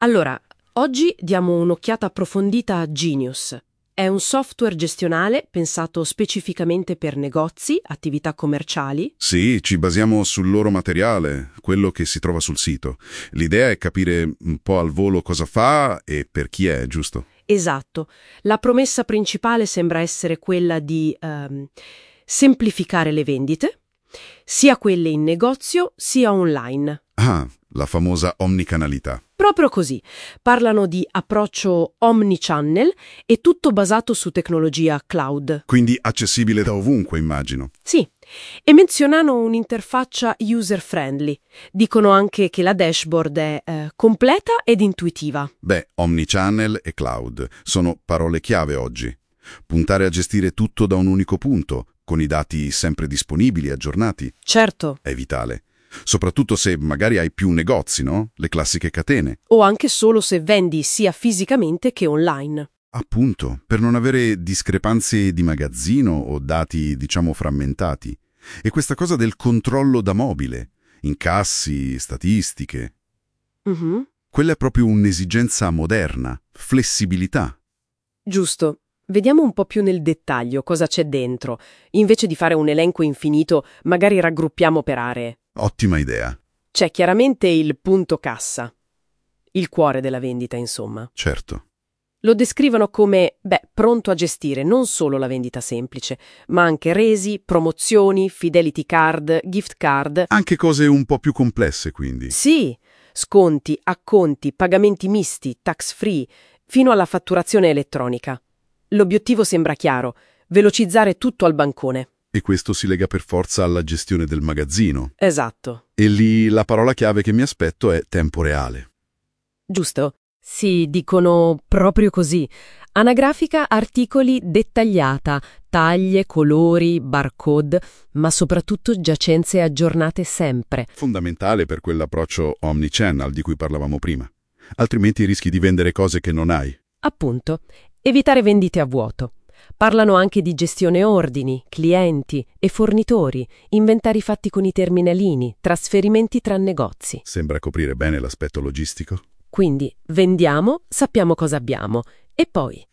Allora, oggi diamo un'occhiata approfondita a Genius. È un software gestionale pensato specificamente per negozi, attività commerciali. Sì, ci basiamo sul loro materiale, quello che si trova sul sito. L'idea è capire un po' al volo cosa fa e per chi è, giusto? Esatto. La promessa principale sembra essere quella di semplificare le vendite, sia quelle in negozio sia online. Ah, la famosa omnicanalità. Proprio così. Parlano di approccio omnichannel e tutto basato su tecnologia cloud. Quindi accessibile da ovunque, immagino. Sì, e menzionano un'interfaccia user-friendly. Dicono anche che la dashboard è completa ed intuitiva. Beh, omnichannel e cloud sono parole chiave oggi. Puntare a gestire tutto da un unico punto, con i dati sempre disponibili e aggiornati, Certo. è vitale. Soprattutto se magari hai più negozi, no? Le classiche catene. O anche solo se vendi sia fisicamente che online. Appunto, per non avere discrepanze di magazzino o dati, diciamo, frammentati. E questa cosa del controllo da mobile, incassi, statistiche, Mhm. quella è proprio un'esigenza moderna, flessibilità. Giusto. Vediamo un po' più nel dettaglio cosa c'è dentro. Invece di fare un elenco infinito, magari raggruppiamo per aree. Ottima idea, C'è chiaramente il punto cassa, il cuore della vendita, insomma. certo. Lo descrivono come, pronto a gestire non solo la vendita semplice, ma anche resi, promozioni, fidelity card, gift card. Anche cose un po' più complesse, quindi. Sì, sconti, acconti, pagamenti misti, tax free, fino alla fatturazione elettronica. L'obiettivo sembra chiaro, velocizzare tutto al bancone. E questo si lega per forza alla gestione del magazzino. Esatto. E lì la parola chiave che mi aspetto è tempo reale. Giusto? Sì, dicono proprio così. Anagrafica articoli dettagliata, taglie, colori, barcode, ma soprattutto giacenze aggiornate sempre. Fondamentale per quell'approccio omnichannel di cui parlavamo prima. Altrimenti rischi di vendere cose che non hai. Appunto, evitare vendite a vuoto. Parlano anche di gestione ordini, clienti e fornitori, inventari fatti con i terminalini, trasferimenti tra negozi. Sembra coprire bene l'aspetto logistico. Quindi vendiamo, sappiamo cosa abbiamo. E poi?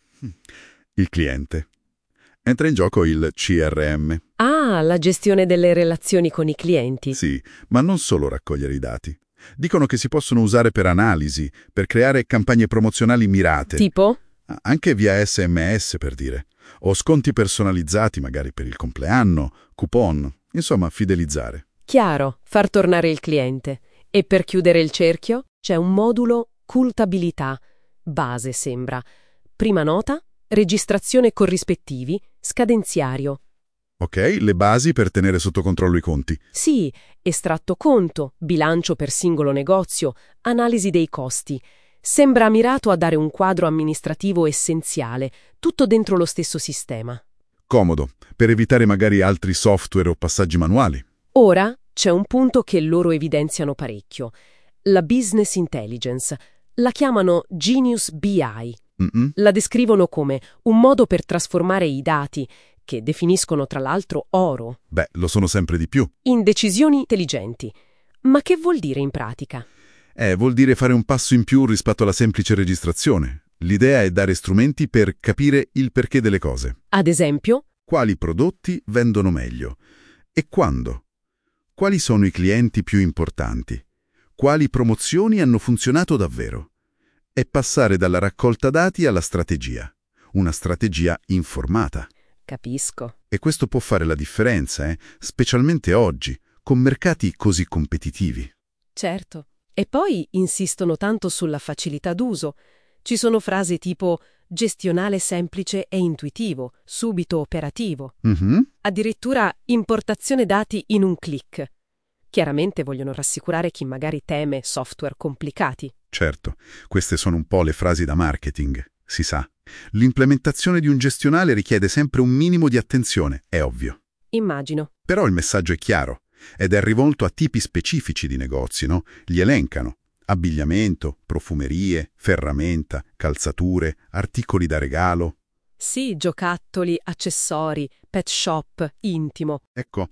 Il cliente. Entra in gioco il CRM. Ah, la gestione delle relazioni con i clienti. Sì, ma non solo raccogliere i dati. Dicono che si possono usare per analisi, per creare campagne promozionali mirate. Tipo? Anche via SMS, per dire. O sconti personalizzati, magari per il compleanno, coupon. Insomma, fidelizzare. Chiaro, far tornare il cliente. E per chiudere il cerchio c'è un modulo cultabilità, base sembra. Prima nota, registrazione corrispettivi, scadenziario. Ok, le basi per tenere sotto controllo i conti. Sì, estratto conto, bilancio per singolo negozio, analisi dei costi. Sembra mirato a dare un quadro amministrativo essenziale, tutto dentro lo stesso sistema. Comodo, per evitare magari altri software o passaggi manuali. Ora c'è un punto che loro evidenziano parecchio. La business intelligence. La chiamano Genius BI. La descrivono come un modo per trasformare i dati, che definiscono tra l'altro oro, Beh, lo sono sempre di più. in decisioni intelligenti. Ma che vuol dire in pratica? Vuol dire fare un passo in più rispetto alla semplice registrazione. L'idea è dare strumenti per capire il perché delle cose. Ad esempio, Quali prodotti vendono meglio? E quando? Quali sono i clienti più importanti? Quali promozioni hanno funzionato davvero? E passare dalla raccolta dati alla strategia. Una strategia informata. capisco. E questo può fare la differenza, specialmente oggi, con mercati così competitivi. Certo. E poi insistono tanto sulla facilità d'uso. Ci sono frasi tipo gestionale semplice e intuitivo, subito operativo. Addirittura importazione dati in un click. Chiaramente vogliono rassicurare chi magari teme software complicati. Certo, queste sono un po' le frasi da marketing, si sa. L'implementazione di un gestionale richiede sempre un minimo di attenzione, è ovvio. Immagino. Però il messaggio è chiaro, ed è rivolto a tipi specifici di negozi, no? Li elencano. Abbigliamento, profumerie, ferramenta, calzature, articoli da regalo. Sì, giocattoli, accessori, pet shop, intimo. Ecco,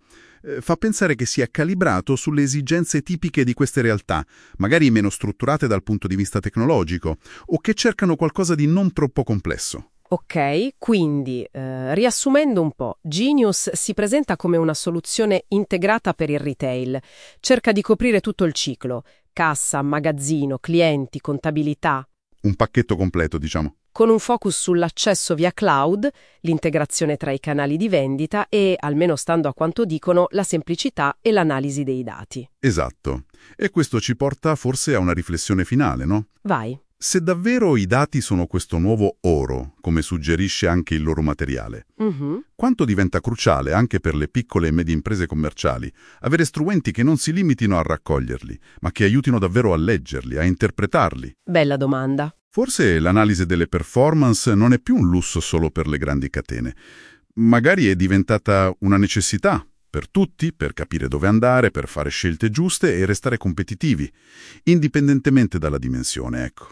fa pensare che sia calibrato sulle esigenze tipiche di queste realtà, magari meno strutturate dal punto di vista tecnologico, o che cercano qualcosa di non troppo complesso. Ok, quindi, riassumendo un po', Genius si presenta come una soluzione integrata per il retail. Cerca di coprire tutto il ciclo: cassa, magazzino, clienti, contabilità. Un pacchetto completo, diciamo. Con un focus sull'accesso via cloud, l'integrazione tra i canali di vendita e, almeno stando a quanto dicono, la semplicità e l'analisi dei dati. Esatto. E questo ci porta forse a una riflessione finale, no? Vai. Se davvero i dati sono questo nuovo oro, come suggerisce anche il loro materiale, quanto diventa cruciale anche per le piccole e medie imprese commerciali avere strumenti che non si limitino a raccoglierli, ma che aiutino davvero a leggerli, a interpretarli? Bella domanda. Forse l'analisi delle performance non è più un lusso solo per le grandi catene. Magari è diventata una necessità per tutti, per capire dove andare, per fare scelte giuste e restare competitivi, indipendentemente dalla dimensione, ecco.